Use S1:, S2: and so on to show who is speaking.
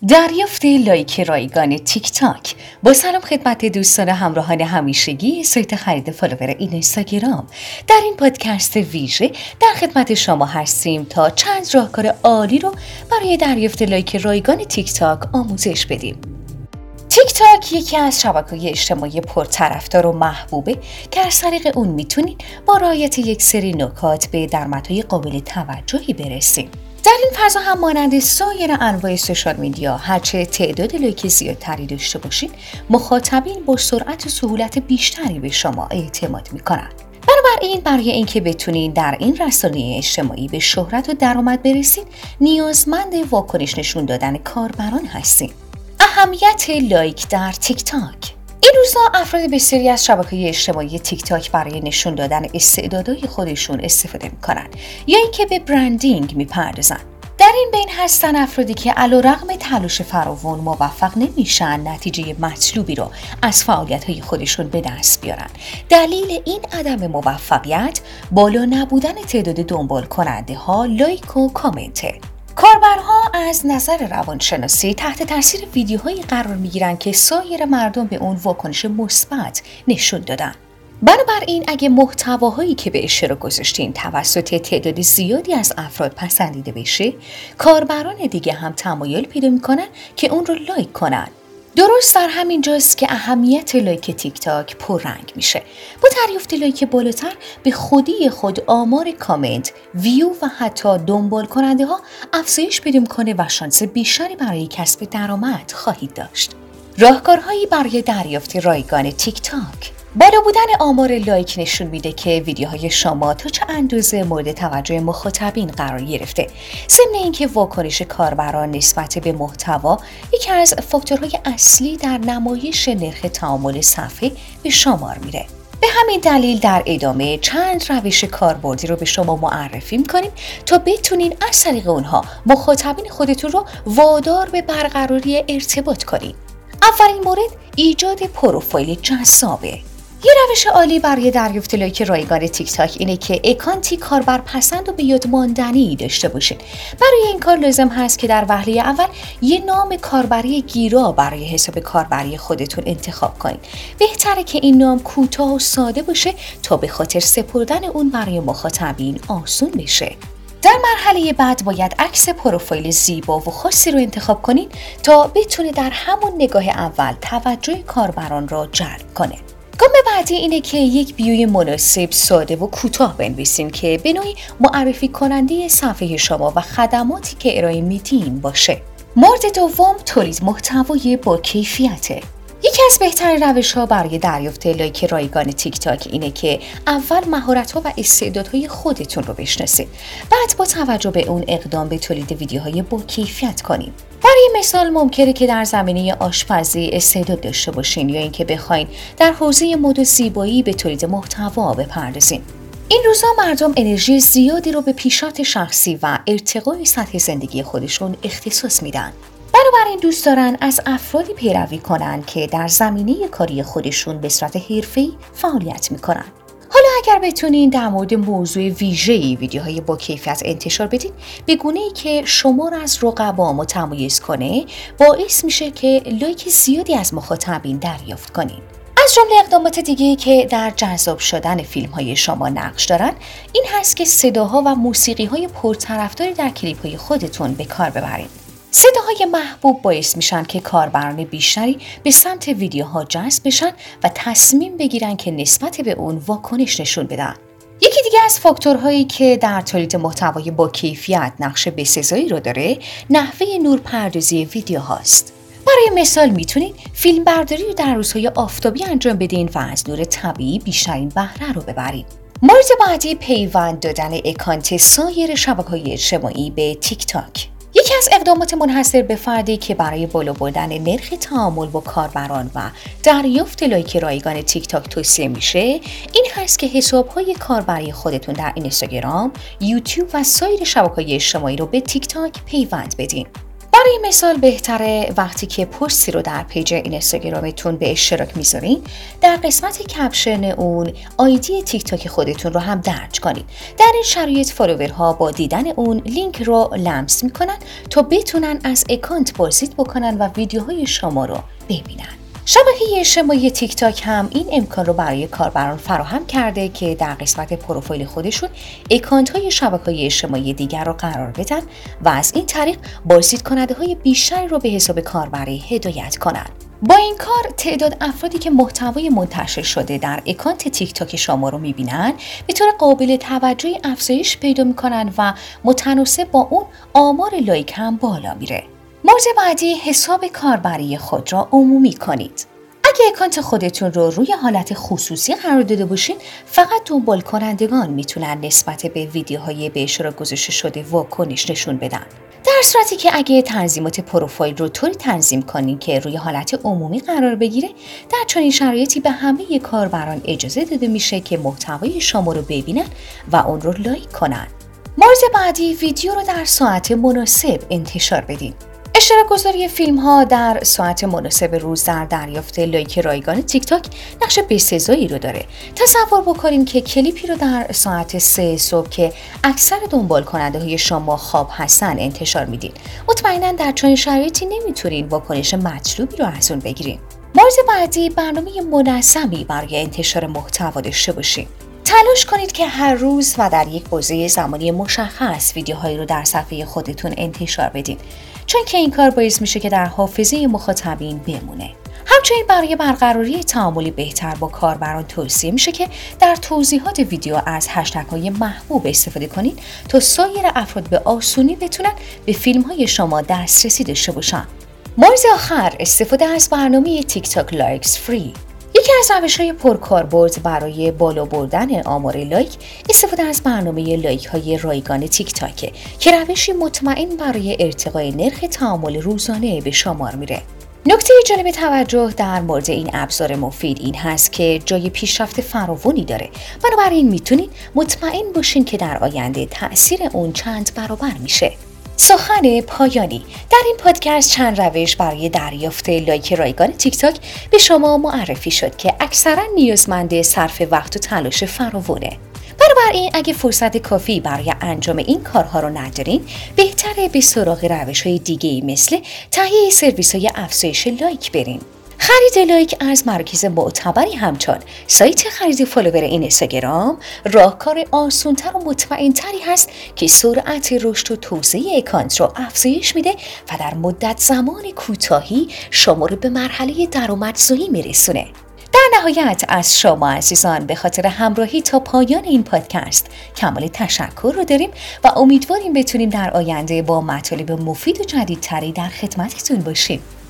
S1: دریافت لایک رایگان تیک تاک. با سلام خدمت دوستان همراهان همیشگی سایت خرید فالوور اینستاگرام. در این پادکست ویژه در خدمت شما هستیم تا چند راهکار عالی رو برای دریافت لایک رایگان تیک تاک آموزش بدیم. تیک تاک یکی از شبکه‌های اجتماعی پرطرفدار و محبوبه که از طریق اون میتونید با رعایت یک سری نکات به درآمدهای قابل توجهی برسیم. در این فضا هم مانند سایر انواع سوشال میدیا هرچه تعداد لایک زیادتری داشته باشید، مخاطبین با سرعت و سهولت بیشتری به شما اعتماد میکنند. بنابراین برای اینکه بتونید در این رسانه اجتماعی به شهرت و درآمد برسید، نیازمند واکنش نشون دادن کاربران هستید. اهمیت لایک در تیک تاک. این روزها افراد بسیاری از شبکه‌های اجتماعی تیک تاک برای نشون دادن استعدادهای خودشون استفاده می‌کنن یا اینکه به برندینگ می‌پردازن. در این بین هستن افرادی که علیرغم تلاش فراوان موفق نمیشن نتیجه مطلوبی رو از فعالیت‌های خودشون به دست بیارن. دلیل این عدم موفقیت بالا نبودن تعداد دنبال کننده ها، لایک و کامنته. کاربرها از نظر روانشناسی تحت تاثیر ویدیوهایی قرار میگیرن که سایر مردم به اون واکنش مثبت نشون دادن. بنابراین اگه محتواهایی که به اشتراک گذاشتین توسط تعداد زیادی از افراد پسندیده بشه، کاربران دیگه هم تمایل پیدا میکنن که اون رو لایک کنن. درست در همین جاست که اهمیت لایک تیک تاک پررنگ میشه. با دریافت لایک بالاتر به خودی خود آمار کامنت، ویو و حتی دنبال کننده ها افزایش پیدا میکنه و شانس بیشتری برای کسب درآمد خواهید داشت. راهکارهایی برای دریافت رایگان تیک تاک. بالا بودن آمار لایک نشون میده که ویدیوهای شما تا چه اندازه مورد توجه مخاطبین قرار گرفته. ضمن اینکه واکنش کاربران نسبت به محتوا یکی از فاکتورهای اصلی در نمایش نرخ تعامل صفحه به شمار میره. به همین دلیل در ادامه چند روش کاربردی رو به شما معرفی میکنیم تا بتونین از طریق اونها مخاطبین خودتون رو وادار به برقراری ارتباط کنین. اولین مورد ایجاد پروفایل جذابه. یه روش عالی برای دریافت لایک رایگان تیک تاک اینه که اکانتی کاربر پسند و به یاد ماندنی داشته باشید. برای این کار لازم هست که در وهله اول یه نام کاربری گیرا برای حساب کاربری خودتون انتخاب کنید. بهتره که این نام کوتاه و ساده باشه تا به خاطر سپردن اون برای مخاطبین آسون بشه. در مرحله بعد باید عکس پروفایل زیبا و خاصی رو انتخاب کنید تا بتونه در همون نگاه اول توجه کاربران را جلب کنه. گام بعدی اینه که یک بیوی مناسب، ساده و کوتاه بنویسین که به نوعی معرفی کننده صفحه شما و خدماتی که ارائه میدین باشه. مورد دوم تولید محتوای با کیفیته. یکی از بهترین روش‌ها برای دریافت لایک رایگان تیک تاک اینه که اول مهارت‌ها و استعدادهای خودتون رو بشناسید. بعد با توجه به اون اقدام به تولید ویدیوهای با کیفیت کنید. برای مثال ممکنه که در زمینه آشپزی استعداد داشته باشین یا اینکه بخواین در حوزه مد و زیبایی به تولید محتوا بپردازین. این روزها مردم انرژی زیادی رو به پیشرفت شخصی و ارتقای سطح زندگی خودشون اختصاص میدن. بنابراین دوست دارن از افرادی پیروی کنن که در زمینه کاری خودشون به صورت حرفه‌ای فعالیت میکنن. حالا اگر بتونین در مورد موضوع ویژه‌ای ویدیوهای با کیفیت انتشار بدین به گونه‌ای که شما را از رقبا متمایز کنه، باعث میشه که لایک زیادی از مخاطبین دریافت کنین. از جمله اقدامات دیگه‌ای که در جذاب شدن فیلم‌های شما نقش دارن، این هست که صداها و موسیقی‌های پرطرفداری در کلیپ‌های خودتون به کار ببرین. صداهای محبوب باعث میشن که کاربران بیشتری به سمت ویدیوها جذب بشن و تصمیم بگیرن که نسبت به اون واکنش نشون بدن. یکی دیگه از فاکتورهایی که در تولید محتوای با کیفیت نقش بسزایی رو داره، نحوه نورپردازی ویدیوهاست. برای مثال میتونید فیلم برداری رو در روزهای آفتابی انجام بدین و از نور طبیعی بیشترین بهره رو ببرید. مورد بعدی پیوند دادن اکانت سایر شبکه‌های اجتماعی به تیک تاک. یکی از اقدامات منحصر به فردی که برای بالا بردن نرخ تعامل با کاربران و دریافت لایک رایگان تیک تاک توصیه میشه، این هست که حساب‌های کاربری خودتون در اینستاگرام، یوتیوب و سایر شبکه‌های اجتماعی رو به تیک تاک پیوند بدین. برای مثال بهتره وقتی که پستی رو در پیج اینستاگرامتون به اشتراک میذارین در قسمت کپشن اون آیدی تیک تاک خودتون رو هم درج کنید. در این شرایط فالوورها با دیدن اون لینک رو لمس میکنن تا بتونن از اکانت بازدید بکنن و ویدیوهای شما رو ببینن. شبکه اجتماعی تیک تاک هم این امکان رو برای کاربران فراهم کرده که در قسمت پروفایل خودشون اکانت‌های شبکه‌های اجتماعی دیگر رو قرار بدن و از این طریق بازدید کننده‌های بیشتری رو به حساب کاربری هدایت کنند. با این کار تعداد افرادی که محتوای منتشر شده در اکانت تیک تاک شما رو می‌بینن به طور قابل توجهی افزایش پیدا می‌کنن و متناسب با اون آمار لایک هم بالا میره. مورد بعدی، حساب کاربری خود را عمومی کنید. اگه اکانت خودتون رو روی حالت خصوصی قرار داده باشین، فقط دنبال کنندگان میتونن نسبت به ویدیوهای به اشتراک گذاشته شده واکنش نشون بدن. در صورتی که اگه تنظیمات پروفایل رو طوری تنظیم کنین که روی حالت عمومی قرار بگیره، در چنین شرایطی به همه کاربران اجازه داده میشه که محتوای شما رو ببینن و اون رو لایک کنن. مورد بعدی، ویدیو رو در ساعت مناسب انتشار بدین. اشتراک گذاری فیلم ها در ساعت مناسب روز در دریافت لایک رایگان تیک تاک نقش بسزایی رو داره. تصور بکنین که کلیپی رو در ساعت 3 صبح که اکثر دنبال کننده های شما خواب هستن انتشار میدین. مطمئنا در چنین شرایطی نمیتونین واکنش مطلوبی رو از اون بگیرین. مورد بعدی، برنامه منظمی برای انتشار محتوا داشته باشین. تلاش کنید که هر روز و در یک بازه زمانی مشخص ویدیوهایی رو در صفحه خودتون انتشار بدین، چون که این کار باعث میشه که در حافظه مخاطبین بمونه. همچنین برای برقراری تعاملی بهتر با کاربران توصیه میشه که در توضیحات ویدیو از هشتگ‌های محبوب استفاده کنید تا سایر افراد به آسونی بتونن به فیلم‌های شما دسترسی داشته باشن. مورد آخر، استفاده از برنامه تیک تاک لایکس فری. یکی از روش‌های پرکاربرد برای بالا بردن آمار لایک استفاده از برنامه لایک‌های رایگان تیک تاک که روشی مطمئن برای ارتقای نرخ تعامل روزانه به شمار میره. نکته جالب توجه در مورد این ابزار مفید این هست که جای پیشرفت فراوانی داره، بنابراین میتونید مطمئن باشین که در آینده تأثیر اون چند برابر میشه. سخن پایانی، در این پادکست چند روش برای دریافت لایک رایگان تیک تاک به شما معرفی شد که اکثرا نیازمند صرف وقت و تلاش فراوونه. بنابراین اگه فرصت کافی برای انجام این کارها رو ندارین، بهتره به سراغ روش‌های دیگه‌ای مثل تهیه سرویس‌های افزایش لایک برین. خرید لایک از مراکز معتبری همچون سایت خرید فالوور اینستاگرام راهکار آسان‌تر و مطمئن‌تری هست که سرعت رشد و توسعه اکانت رو افزایش میده و در مدت زمان کوتاهی شما رو به مرحله درآمدزایی میرسونه. در نهایت از شما عزیزان به خاطر همراهی تا پایان این پادکست کمال تشکر رو داریم و امیدواریم بتونیم در آینده با مطالب مفید و جدیدتری در خدمتتون باشیم.